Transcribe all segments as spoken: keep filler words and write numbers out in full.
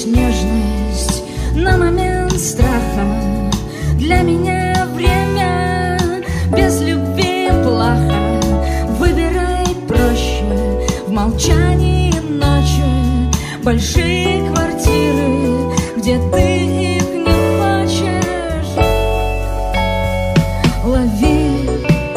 нежность на момент страха. Для меня время без любви плохо. Выбирай проще в молчании ночи. Большие квартиры, где ты их не хочешь. Лови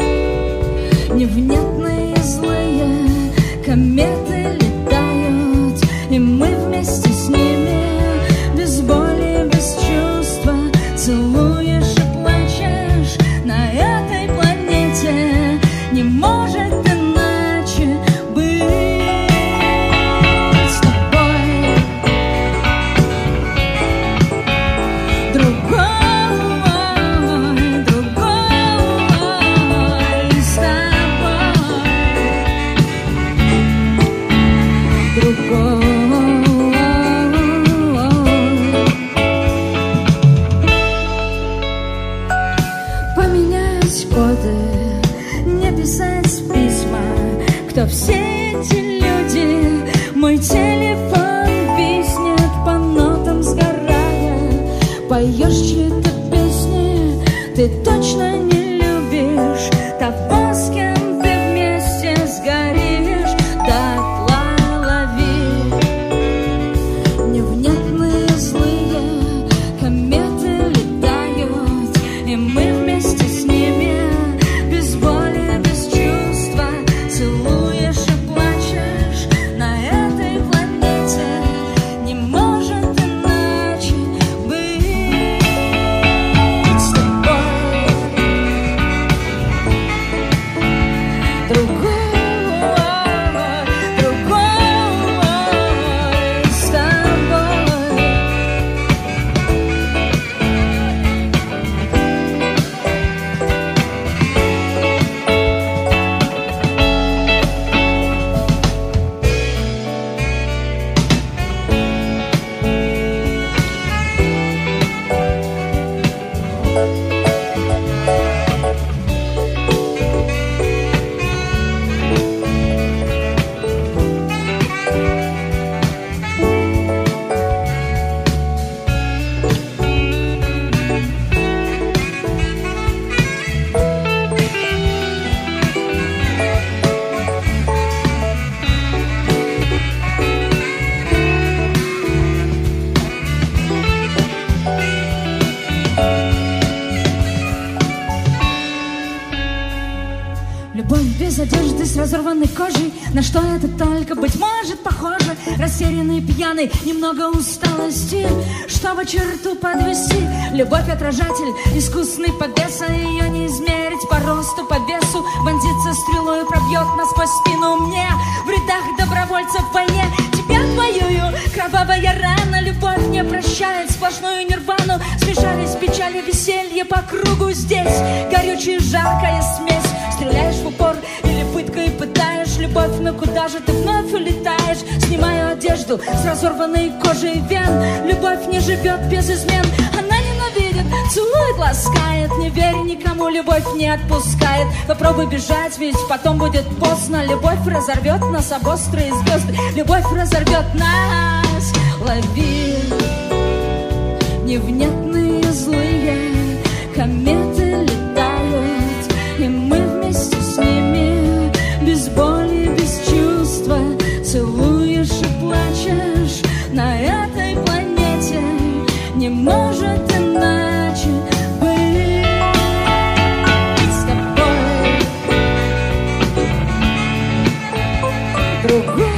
невнятные злые кометы летают, и мы вместе с ними без боли, без чувства. Целуешь и плачешь на этой планете. Не может иначе быть с тобой. Другой, другой с тобой. Другой. Кто все эти люди? Мой телефон виснет по нотам сгорая. Поешь чьи-то песни, ты точно не любишь того, с кем ты вместе сгоришь. Дотла лови невнятные злые кометы летают, и мы вместе с ними без боли, без чувства. Целуешь и плачешь на этой планете. Не может иначе быть с тобой. Другой, другой с тобой. Любовь без одежды, с разорванной кожей. На что это только, быть может, похоже? Растерянный, пьяный, немного усталости, чтобы черту подвести. Любовь отражатель, искусный повеса. Ее не измерить по росту, по весу. Вонзится стрелой, пробьет насквозь спину мне. В рядах добровольцев в войне тебя воюю. Кровавая рана, любовь не прощает сплошную нирвану. Смешались печали, веселье по кругу здесь. Горючая, жаркая смесь. Стреляешь в упор или пыткой пытаешь любовь, но куда же ты вновь улетаешь? Снимаю одежду с разорванной кожей вен. Любовь не живет без измен. Она ненавидит, целует, ласкает. Не верь никому, любовь не отпускает. Попробуй бежать, ведь потом будет поздно. Любовь разорвет нас об острые звезды. Любовь разорвет нас. Лови невнятные злые кометы летают, и мы вместе с ними без боли, без чувства. Целуешь и плачешь на этой планете. Не может иначе быть с тобой. Другой,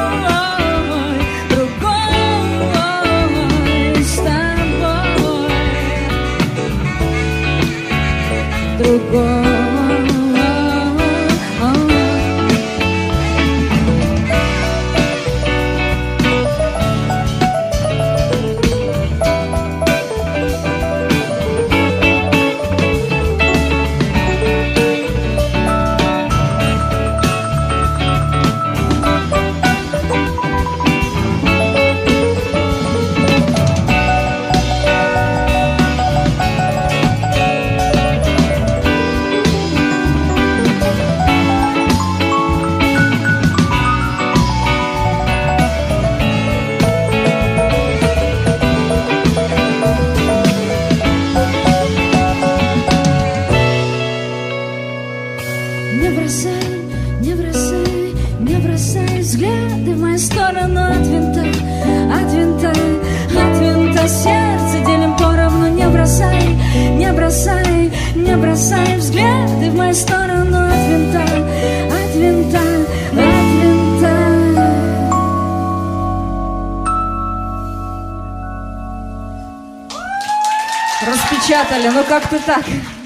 другой с тобой. Другой. бросай, не бросай взгляды в мою сторону от винта, от винта, от винта. Распечатали, ну как-то так.